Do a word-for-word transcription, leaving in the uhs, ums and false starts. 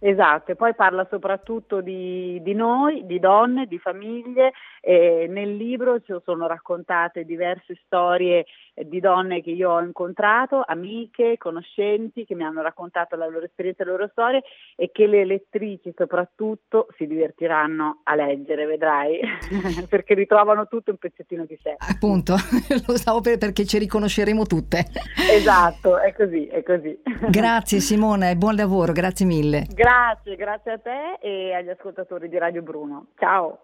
Esatto, e poi parla soprattutto di, di noi, di donne, di famiglie. E nel libro ci sono raccontate diverse storie eh, di donne che io ho incontrato, amiche, conoscenti, che mi hanno raccontato la loro esperienza e le loro storie, e che le lettrici soprattutto si divertiranno a leggere, vedrai, perché ritrovano tutto un pezzettino di sé. Appunto, lo stavo per perché ci riconosceremo tutte. Esatto, è così, è così. Grazie Simona e buon lavoro, grazie mille. Grazie, grazie a te e agli ascoltatori di Radio Bruno. Ciao.